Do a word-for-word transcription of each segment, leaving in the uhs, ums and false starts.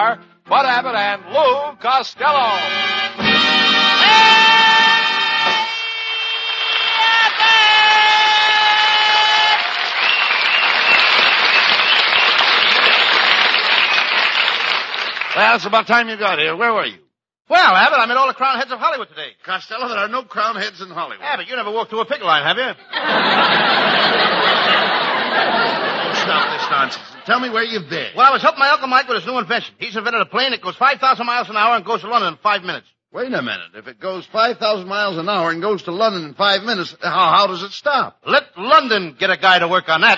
Bud Abbott and Lou Costello. Well, it's about time you got here. Where were you? Well, Abbott, I met all the crown heads of Hollywood today. Costello, there are no crown heads in Hollywood. Abbott, you never walked through a picket line, have you? Stop this nonsense. Tell me where you've been. Well, I was helping my Uncle Mike with his new invention. He's invented a plane that goes five thousand miles an hour and goes to London in five minutes. Wait a minute. If it goes five thousand miles an hour and goes to London in five minutes, how, how does it stop? Let London get a guy to work on that.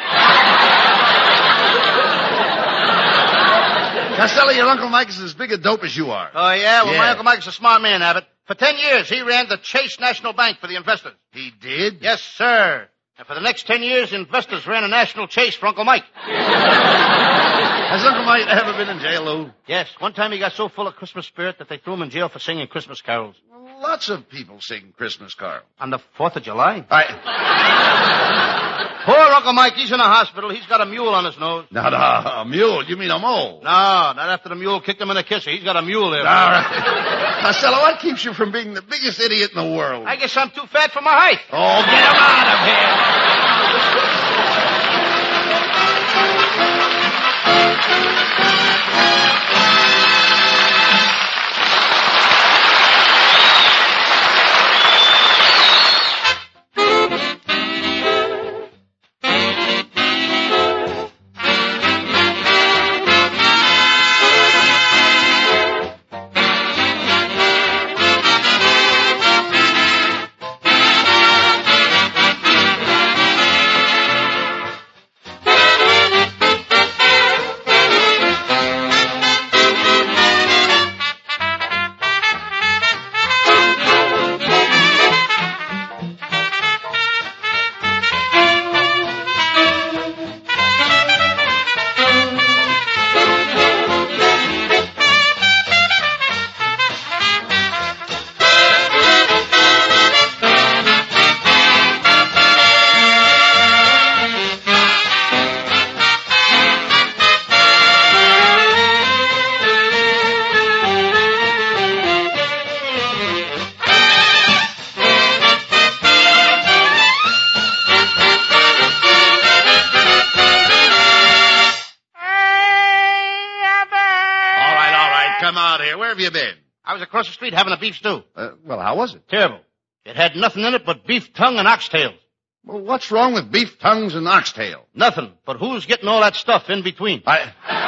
Costello, your Uncle Mike is as big a dope as you are. Oh, yeah? Well, yeah. my Uncle Mike's a smart man, Abbott. For ten years, he ran the Chase National Bank for the investors. He did? Yes, sir. And for the next ten years, investors ran a national chase for Uncle Mike. Has Uncle Mike ever been in jail, Lou? Yes. One time he got so full of Christmas spirit that they threw him in jail for singing Christmas carols. Well, lots of people sing Christmas carols. On the fourth of July? I... Poor Uncle Mike, he's in a hospital. He's got a mule on his nose. Not a, a mule. You mean a mole? No, not after the mule kicked him in the kisser. He's got a mule there. All right. Costello, what keeps you from being the biggest idiot in the world? I guess I'm too fat for my height. Oh, get him out of here. Come out here. Where have you been? I was across the street having a beef stew. Uh, well, how was it? Terrible. It had nothing in it but beef tongue and oxtails. Well, what's wrong with beef tongues and oxtail? Nothing. But who's getting all that stuff in between? I...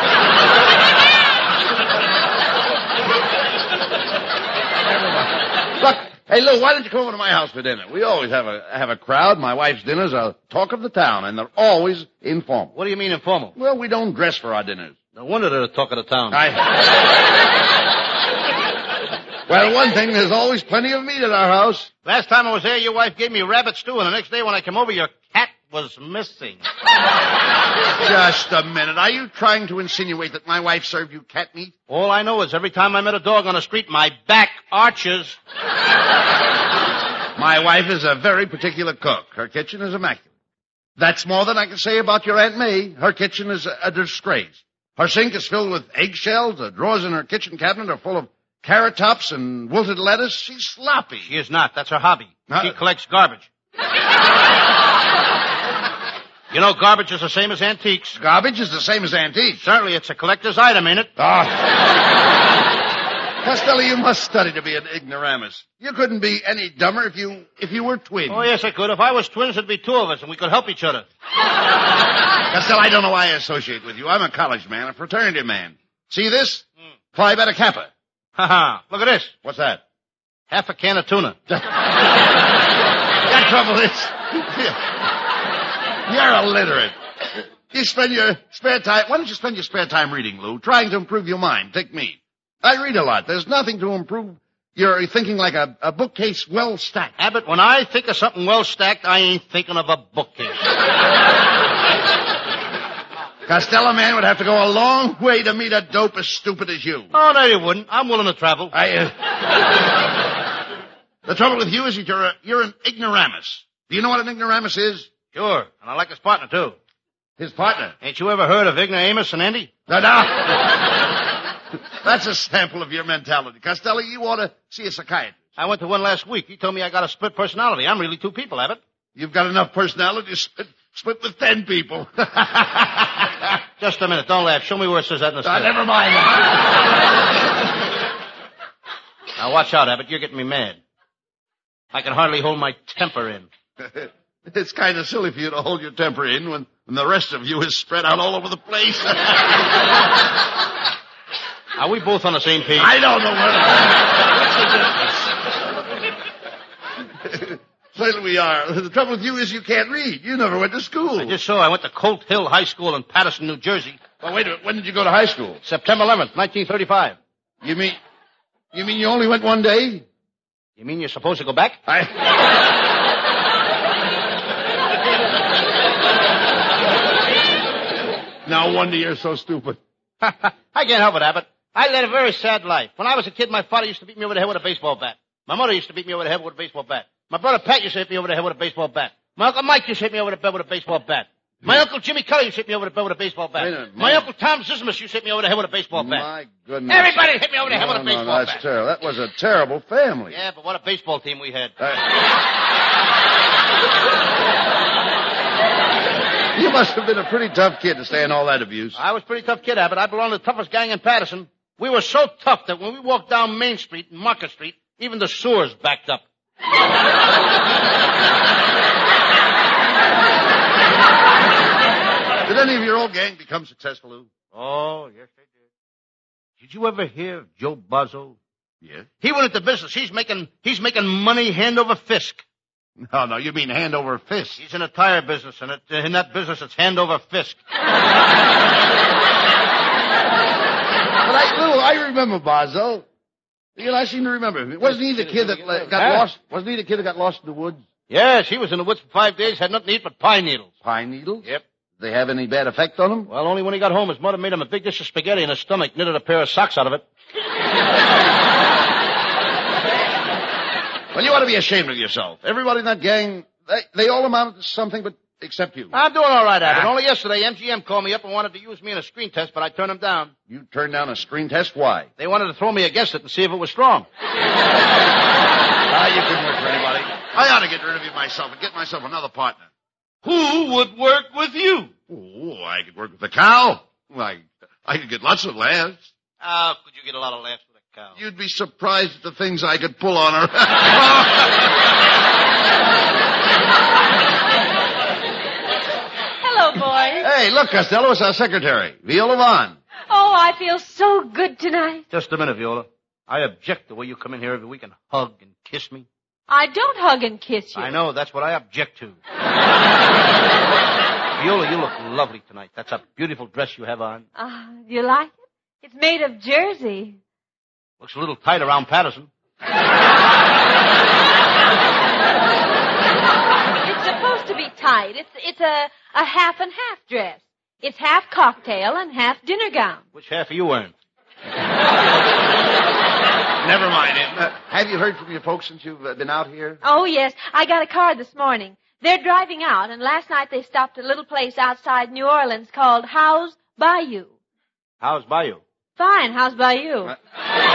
Look, hey, Lou, why don't you come over to my house for dinner? We always have a have a crowd. My wife's dinners are talk of the town, and they're always informal. What do you mean informal? Well, we don't dress for our dinners. No wonder they're the talk of the town. I... Well, one thing, there's always plenty of meat at our house. Last time I was there, your wife gave me rabbit stew, and the next day when I came over, your cat was missing. Just a minute. Are you trying to insinuate that my wife served you cat meat? All I know is every time I met a dog on the street, my back arches. My wife is a very particular cook. Her kitchen is immaculate. That's more than I can say about your Aunt May. Her kitchen is a, a disgrace. Her sink is filled with eggshells. The drawers in her kitchen cabinet are full of carrot tops and wilted lettuce. She's sloppy. She is not. That's her hobby. Huh? She collects garbage. You know, garbage is the same as antiques. Garbage is the same as antiques. Certainly, it's a collector's item, ain't it? Ah. Costello, you must study to be an ignoramus. You couldn't be any dumber if you if you were twins. Oh, yes, I could. If I was twins, there'd be two of us, and we could help each other. Costello, I don't know why I associate with you. I'm a college man, a fraternity man. See this? Hmm. Phi Beta Kappa. Ha ha. Look at this. What's that? Half a can of tuna. That trouble is, you're illiterate. You spend your spare time, why don't you spend your spare time reading, Lou? Trying to improve your mind. Take me. I read a lot. There's nothing to improve your thinking like a, a bookcase well stacked. Abbott, when I think of something well stacked, I ain't thinking of a bookcase. Costello, man, would have to go a long way to meet a dope as stupid as you. Oh, no, you wouldn't. I'm willing to travel. I, uh... The trouble with you is that you're, a, you're an ignoramus. Do you know what an ignoramus is? Sure. And I like his partner, too. His partner? Ain't you ever heard of Ignoramus and Andy? No, no. That's a sample of your mentality. Costello, you ought to see a psychiatrist. I went to one last week. He told me I got a split personality. I'm really two people, Abbott. You've got enough personality to split, split with ten people. Just a minute. Don't laugh. Show me where it says that in the Uh, script. never mind. Now, watch out, Abbott. You're getting me mad. I can hardly hold my temper in. It's kind of silly for you to hold your temper in when, when the rest of you is spread out all over the place. Are we both on the same page? I don't know what. Certainly we are. The trouble with you is you can't read. You never went to school. I just saw. I went to Colt Hill High School in Patterson, New Jersey. Well, wait a minute. When did you go to high school? September eleventh, nineteen thirty-five. You mean, you mean you only went one day? You mean you're supposed to go back? I... No wonder you're so stupid. I can't help it, Abbott. I led a very sad life. When I was a kid, my father used to beat me over the head with a baseball bat. My mother used to beat me over the head with a baseball bat. My brother Pat used to hit me over the head with a baseball bat. My Uncle Mike used to hit me over the head with a baseball bat. My Uncle Jimmy Kelly used to hit me over the head with a baseball bat. Wait a minute, My man. Uncle Tom Zismus used to hit me over the head with a baseball bat. My goodness. Everybody hit me over the head no, with a no, baseball that's bat. terrible. That was a terrible family. Yeah, but what a baseball team we had. Uh, you must have been a pretty tough kid to stand all that abuse. I was a pretty tough kid, Abbott. I belonged to the toughest gang in Patterson. We were so tough that when we walked down Main Street and Market Street, even the sewers backed up. Did any of your old gang become successful, Lou? Oh, yes, they did. Did you ever hear of Joe Bozzo? Yeah. He went into business. He's making he's making money hand over fist. No, no, you mean hand over fist. He's in a tire business, and it, in that business, it's hand over fist. But I, Lou, I remember Bozzo. You know, I seem to remember him. Wasn't he the kid that uh, got Huh? lost? Wasn't he the kid that got lost in the woods? Yes, he was in the woods for five days, had nothing to eat but pine needles. Pine needles? Yep. Did they have any bad effect on him? Well, only when he got home, his mother made him a big dish of spaghetti in his stomach, knitted a pair of socks out of it. Well, you ought to be ashamed of yourself. Everybody in that gang, they, they all amounted to something, but except you. I'm doing all right, Abbott. Ah. Only yesterday, M G M called me up and wanted to use me in a screen test, but I turned him down. You turned down a screen test? Why? They wanted to throw me against it and see if it was strong. Ah, you couldn't work for anybody. I ought to get rid of you myself and get myself another partner. Who would work with you? Oh, I could work with the cow. I, I could get lots of laughs. How could you get a lot of laughs with a cow? You'd be surprised at the things I could pull on her. Hello, boys. Hey, look, Costello, it's our secretary, Viola Vaughn. Oh, I feel so good tonight. Just a minute, Viola. I object the way you come in here every week and hug and kiss me. I don't hug and kiss you. I know, that's what I object to. Viola, you look lovely tonight. That's a beautiful dress you have on. Ah, do you like it? It's made of jersey. Looks a little tight around Patterson. It's supposed to be tight. It's it's a, a half and half dress. It's half cocktail and half dinner gown. Which half are you wearing? Never mind it. Uh, have you heard from your folks since you've uh, been out here? Oh, yes. I got a card this morning. They're driving out, and last night they stopped at a little place outside New Orleans called Howe's Bayou. How's Bayou? Fine. How's Bayou? Uh,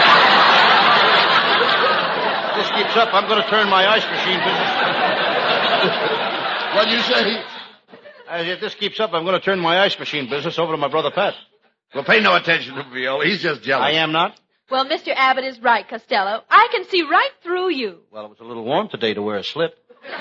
If this keeps up, I'm going to turn my ice machine business. What'd you say? Uh, if this keeps up, I'm going to turn my ice machine business over to my brother Pat. Well, pay no attention to Viola. He's just jealous. I am not. Well, Mister Abbott is right, Costello. I can see right through you. Well, it was a little warm today to wear a slip.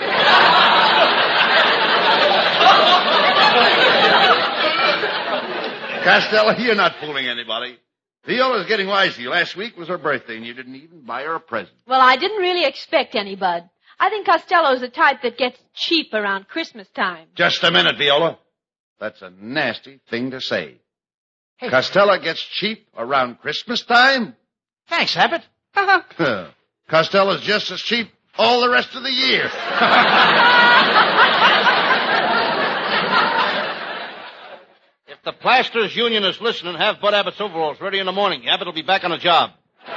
Costello, you're not fooling anybody. Viola's getting wise to you. Last week was her birthday, and you didn't even buy her a present. Well, I didn't really expect any, Bud. I think Costello's the type that gets cheap around Christmas time. Just a minute, Viola. That's a nasty thing to say. Hey. Costello gets cheap around Christmas time? Thanks, Abbott. Costello's just as cheap all the rest of the year. If the Plasters Union is listening, have Bud Abbott's overalls ready in the morning. Abbott will be back on the job.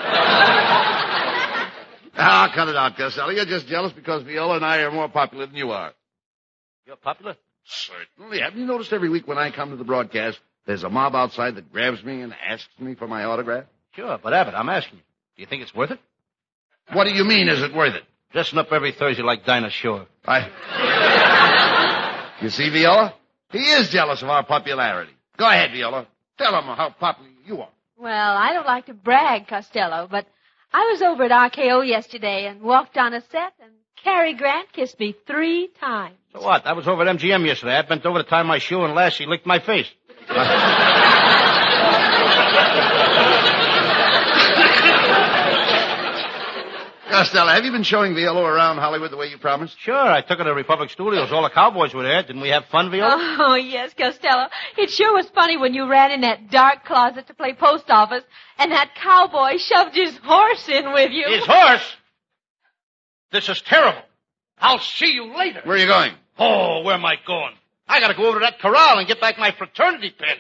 Ah, cut it out, Costello. You're just jealous because Viola and I are more popular than you are. You're popular? Certainly. Haven't you noticed every week when I come to the broadcast, there's a mob outside that grabs me and asks me for my autograph? Sure, but Abbott, I'm asking you. Do you think it's worth it? What do you mean, is it worth it? Dressing up every Thursday like Dinah Shore. I... You see, Viola? He is jealous of our popularity. Go ahead, Viola. Tell him how popular you are. Well, I don't like to brag, Costello, but I was over at R K O yesterday and walked on a set, and Cary Grant kissed me three times. So what? I was over at M G M yesterday. I bent over to tie my shoe, and Lassie licked my face. Costello, have you been showing Viola around Hollywood the way you promised? Sure, I took her to Republic Studios. All the cowboys were there. Didn't we have fun, Viola? Oh, yes, Costello. It sure was funny when you ran in that dark closet to play post office, and that cowboy shoved his horse in with you. His horse? This is terrible. I'll see you later. Where are you going? Oh, where am I going? I gotta go over to that corral and get back my fraternity pin.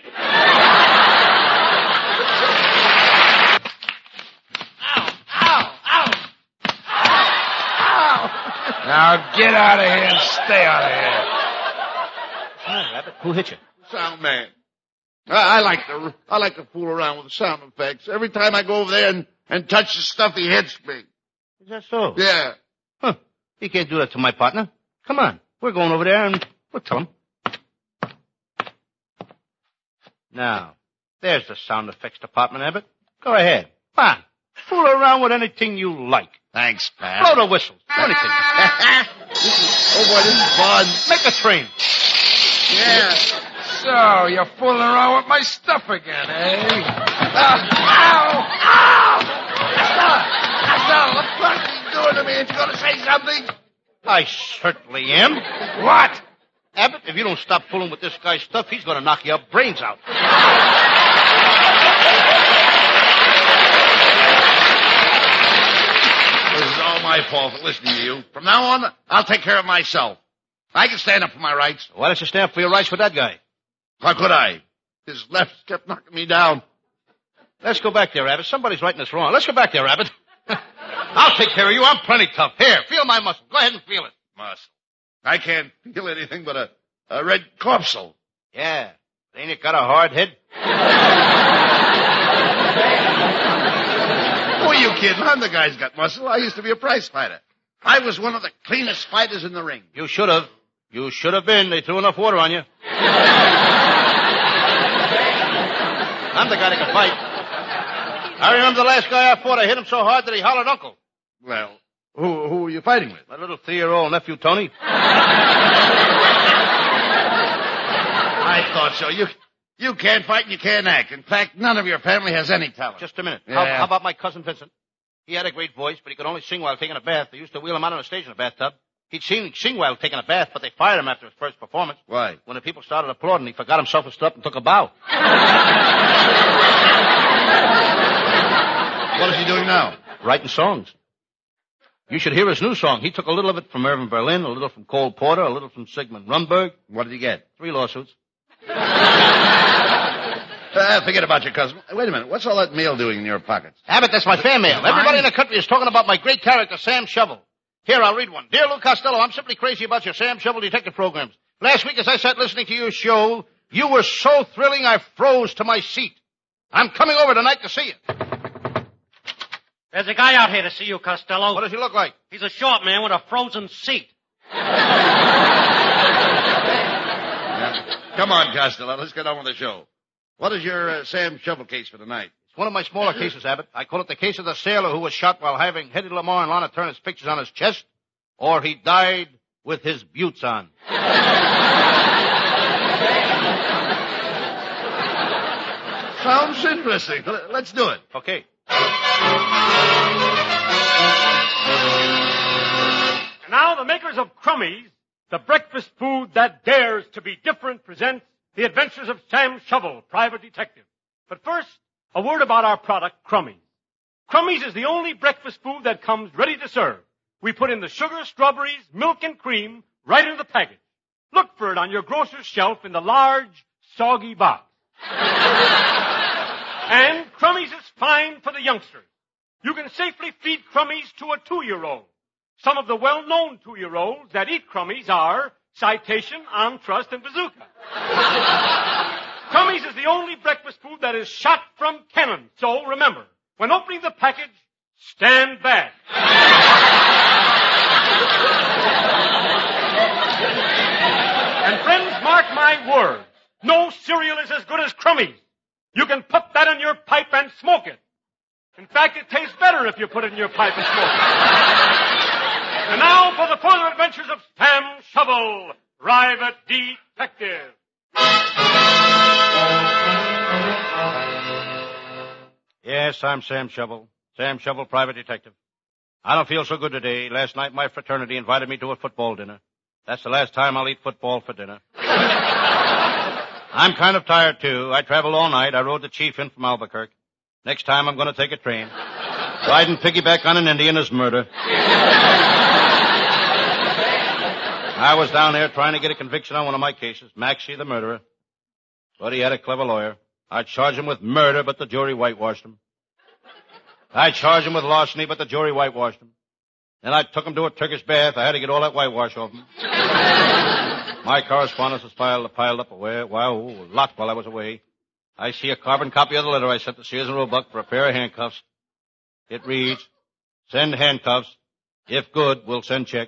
Now get out of here and stay out of here. Hi, Rabbit. Who hit you? Sound man. I, I like to I like to fool around with the sound effects. Every time I go over there and, and touch the stuff, he hits me. Is that so? Yeah. Huh. You can't do that to my partner. Come on. We're going over there and we'll tell him. Now, there's the sound effects department, Abbott. Go ahead. Come on. Fool around with anything you like. Thanks, pal. Blow the whistle. Do anything. Oh, boy, this is fun. Make a train. Yeah. So, you're fooling around with my stuff again, eh? Uh, Ow! Ow! Costello, what the fuck are you doing to me? Ain't you going to say something? I certainly am. What? Abbott, if you don't stop fooling with this guy's stuff, he's going to knock your brains out. This is all my fault for listening to you. From now on, I'll take care of myself. I can stand up for my rights. Why don't you stand up for your rights with that guy? How could I? His left kept knocking me down. Let's go back there, Abbott. Somebody's writing us wrong. Let's go back there, Abbott. I'll take care of you. I'm plenty tough. Here, feel my muscle. Go ahead and feel it. Muscle. I can't feel anything but a, a red corpuscle. Yeah. Ain't it got a hard head? Who are you kidding? I'm the guy who's got muscle. I used to be a prize fighter. I was one of the cleanest fighters in the ring. You should have. You should have been. They threw enough water on you. I'm the guy that can fight. I remember the last guy I fought. I hit him so hard that he hollered uncle. Well, who, who were you fighting with? My little three-year-old nephew, Tony. I thought so. You you can't fight and you can't act. In fact, none of your family has any talent. Just a minute. Yeah. How, how about my cousin Vincent? He had a great voice, but he could only sing while taking a bath. They used to wheel him out on the stage in a bathtub. He'd sing, sing while taking a bath, but they fired him after his first performance. Why? When the people started applauding, he forgot himself and stood up and took a bow. What is he doing now? Writing songs. You should hear his new song. He took a little of it from Irving Berlin, a little from Cole Porter, a little from Sigmund Rundberg. What did he get? Three lawsuits. Uh, forget about your cousin. Wait a minute. What's all that mail doing in your pockets? Abbott, that's my fan mail. Everybody in the country is talking about my great character, Sam Shovel. Here, I'll read one. Dear Lou Costello, I'm simply crazy about your Sam Shovel detective programs. Last week, as I sat listening to your show, you were so thrilling I froze to my seat. I'm coming over tonight to see you. There's a guy out here to see you, Costello. What does he look like? He's a short man with a frozen seat. Yeah. Come on, Costello. Let's get on with the show. What is your uh, Sam Shovel case for tonight? It's one of my smaller cases, Abbott. I call it the case of the sailor who was shot while having Hedy Lamarr and Lana Turner's pictures on his chest, or he died with his buttes on. Sounds interesting. Let's do it. Okay. Now the makers of Crummies, the breakfast food that dares to be different, presents The Adventures of Sam Shovel, Private Detective. But first, a word about our product, Crummies. Crummies is the only breakfast food that comes ready to serve. We put in the sugar, strawberries, milk, and cream right in the package. Look for it on your grocer's shelf in the large, soggy box. And Crummies is fine for the youngsters. You can safely feed Crummies to a two-year-old. Some of the well-known two-year-olds that eat Crummies are Citation, Entrust, and Bazooka. Crummies is the only breakfast food that is shot from cannon. So remember, When opening the package, stand back. And friends, mark my words. No cereal is as good as Crummy's. You can put that in your pipe and smoke it. In fact, it tastes better if you put it in your pipe and smoke it. And now for the further adventures of Sam Shovel, Private Detective. Yes, I'm Sam Shovel. Sam Shovel, Private Detective. I don't feel so good today. Last night my fraternity invited me to a football dinner. That's the last time I'll eat football for dinner. I'm kind of tired, too. I traveled all night. I rode the chief in from Albuquerque. Next time I'm going to take a train. Riding piggyback on an Indian is murder. I was down there trying to get a conviction on one of my cases, Maxie the murderer. But he had a clever lawyer. I charged him with murder, but the jury whitewashed him. I charged him with larceny, but the jury whitewashed him. Then I took him to a Turkish bath. I had to get all that whitewash off him. My correspondence was piled, piled up away. Wow, a lot while I was away. I see a carbon copy of the letter I sent to Sears and Roebuck for a pair of handcuffs. It reads, send handcuffs. If good, we'll send check.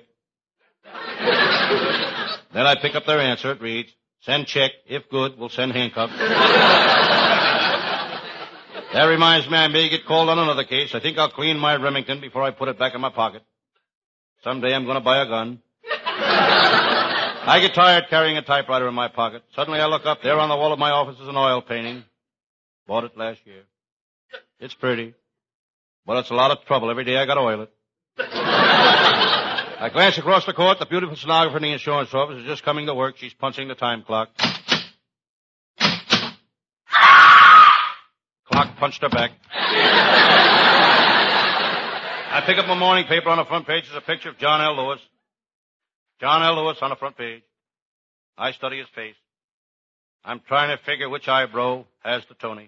Then I pick up their answer. It reads, send check. If good, we'll send handcuffs. That reminds me I may get called on another case. I think I'll clean my Remington before I put it back in my pocket. Someday I'm going to buy a gun. I get tired carrying a typewriter in my pocket. Suddenly I look up. There on the wall of my office is an oil painting. Bought it last year. It's pretty. But it's a lot of trouble. Every day I got to oil it. I glance across the court. The beautiful stenographer in the insurance office is just coming to work. She's punching the time clock. Clock punched her back. I pick up my morning paper. On the front page is a picture of John L. Lewis. John L. Lewis on the front page. I study his face. I'm trying to figure which eyebrow has the Tony.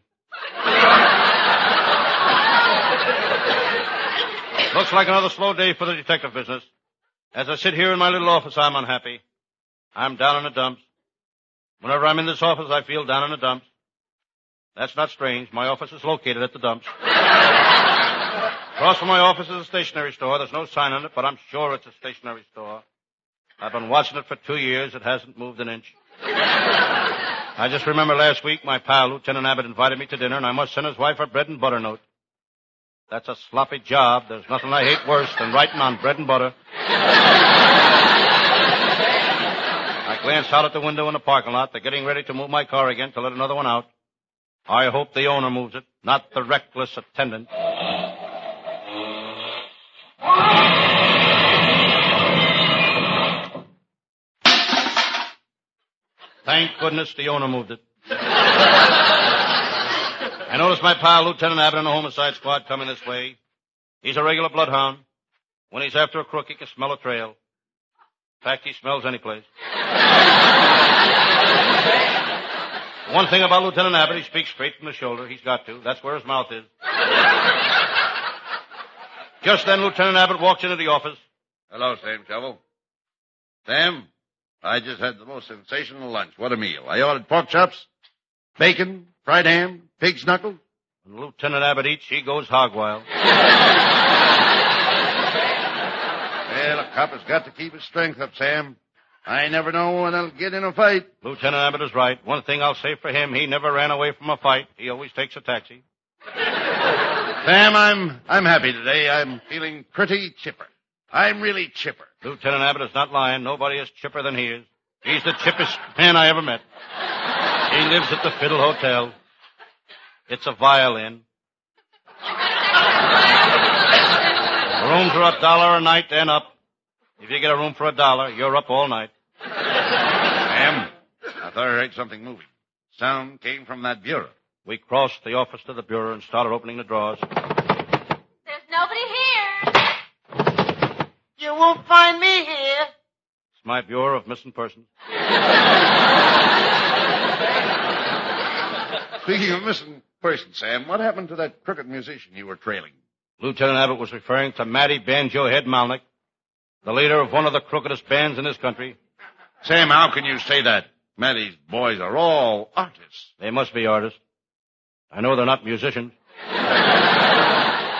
Looks like another slow day for the detective business. As I sit here in my little office, I'm unhappy. I'm down in the dumps. Whenever I'm in this office, I feel down in the dumps. That's not strange. My office is located at the dumps. Across from my office is a stationery store. There's no sign on it, but I'm sure it's a stationery store. I've been watching it for two years. It hasn't moved an inch. I just remember last week my pal, Lieutenant Abbott, invited me to dinner, and I must send his wife a bread and butter note. That's a sloppy job. There's nothing I hate worse than writing on bread and butter. I glance out at the window in the parking lot. They're getting ready to move my car again to let another one out. I hope the owner moves it, not the reckless attendant. Thank goodness the owner moved it. I noticed my pal, Lieutenant Abbott, in the homicide squad coming this way. He's a regular bloodhound. When he's after a crook, he can smell a trail. In fact, he smells any place. One thing about Lieutenant Abbott, he speaks straight from the shoulder. He's got to. That's where his mouth is. Just then, Lieutenant Abbott walks into the office. Hello, Sam Shovel. Sam, I just had the most sensational lunch. What a meal. I ordered pork chops, bacon, fried ham, pig's knuckle. When Lieutenant Abbott eats, he goes hog wild. Well, a cop has got to keep his strength up, Sam. I never know when I'll get in a fight. Lieutenant Abbott is right. One thing I'll say for him, he never ran away from a fight. He always takes a taxi. Sam, I'm I'm happy today. I'm feeling pretty chipper. I'm really chipper. Lieutenant Abbott is not lying. Nobody is chipper than he is. He's the chippest man I ever met. He lives at the Fiddle Hotel. It's a violin. The rooms are a dollar a night and up. If you get a room for a dollar, you're up all night. Sam, I thought I heard something moving. Sound came from that bureau. We crossed the office to the bureau and started opening the drawers. There's nobody here. You won't find me here. It's my Bureau of Missing Persons. Speaking of missing persons, Sam, what happened to that crooked musician you were trailing? Lieutenant Abbott was referring to Matty Banjo Head Malnick, the leader of one of the crookedest bands in this country. Sam, how can you say that? Matty's boys are all artists. They must be artists. I know they're not musicians.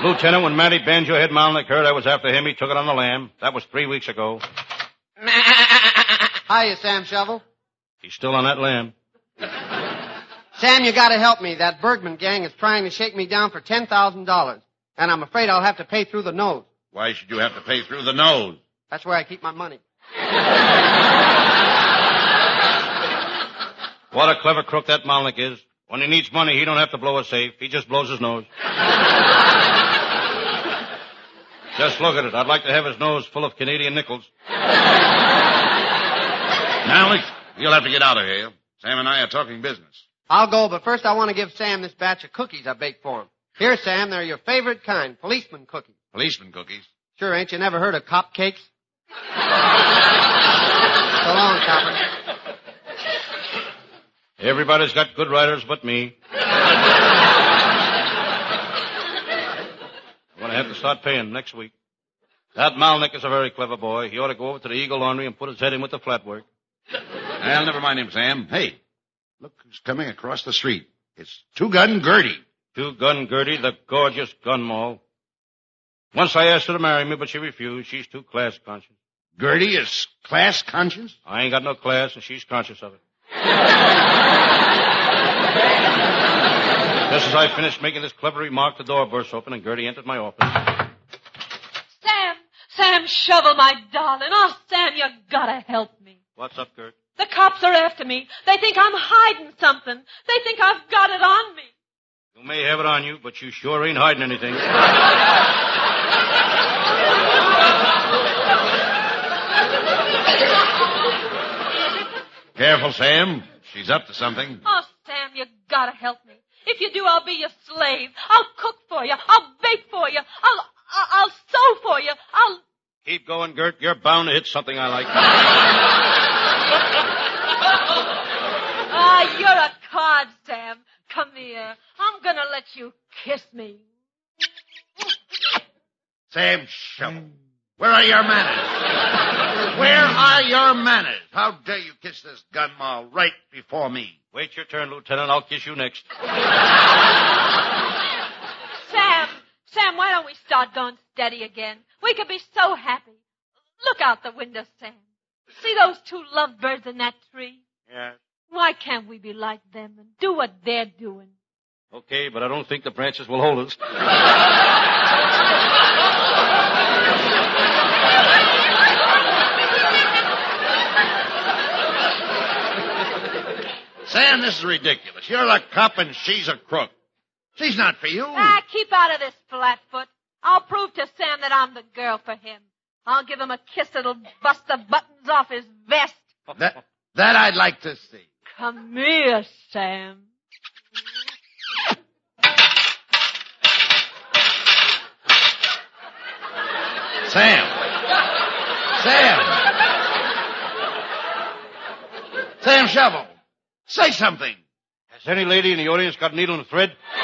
Lieutenant, when Matty Banjo-Head Malnick heard I was after him, he took it on the lam. That was three weeks ago. Hiya, Sam Shovel. He's still on that lam. Sam, you gotta help me. That Bergman gang is trying to shake me down for ten thousand dollars. And I'm afraid I'll have to pay through the nose. Why should you have to pay through the nose? That's where I keep my money. What a clever crook that Malnick is. When he needs money, he don't have to blow a safe. He just blows his nose. Just look at it. I'd like to have his nose full of Canadian nickels. Malnick, you'll have to get out of here. Sam and I are talking business. I'll go, but first I want to give Sam this batch of cookies I baked for him. Here, Sam, they're your favorite kind, policeman cookies. Policeman cookies? Sure, ain't you never heard of cop cakes? So long, copper. Everybody's got good writers but me. I'm going to have to start paying next week. That Malnick is a very clever boy. He ought to go over to the Eagle Laundry and put his head in with the flat work. Well, never mind him, Sam. Hey, look who's coming across the street. It's Two-Gun Gertie. Two-Gun Gertie, the gorgeous gun moll. Once I asked her to marry me, but she refused. She's too class conscious. Gertie is class conscious? I ain't got no class, and she's conscious of it. Just as I finished making this clever remark, the door burst open, and Gertie entered my office. Sam, Sam Shovel, my darling. Oh, Sam, you gotta help me. What's up, Gert? The cops are after me. They think I'm hiding something. They think I've got it on me. You may have it on you, but you sure ain't hiding anything. Careful, Sam. She's up to something. Oh, Sam, you gotta help me. If you do, I'll be your slave. I'll cook for you. I'll bake for you. I'll, I'll, I'll sew for you. I'll... Keep going, Gert. You're bound to hit something I like. Ah, you're a card, Sam. Come here. I'm gonna let you kiss me. Sam Shovel, where are your manners? Where are your manners? How dare you kiss this gun moll right before me? Wait your turn, Lieutenant. I'll kiss you next. Sam, Sam, why don't we start going steady again? We could be so happy. Look out the window, Sam. See those two lovebirds in that tree? Yeah. Why can't we be like them and do what they're doing? Okay, but I don't think the branches will hold us. Sam, this is ridiculous. You're a cop and she's a crook. She's not for you. Ah, keep out of this, Flatfoot. I'll prove to Sam that I'm the girl for him. I'll give him a kiss that'll bust the buttons off his vest. That, that I'd like to see. Come here, Sam. Sam. Sam. Sam Shovel. Say something. Has any lady in the audience got a needle and thread?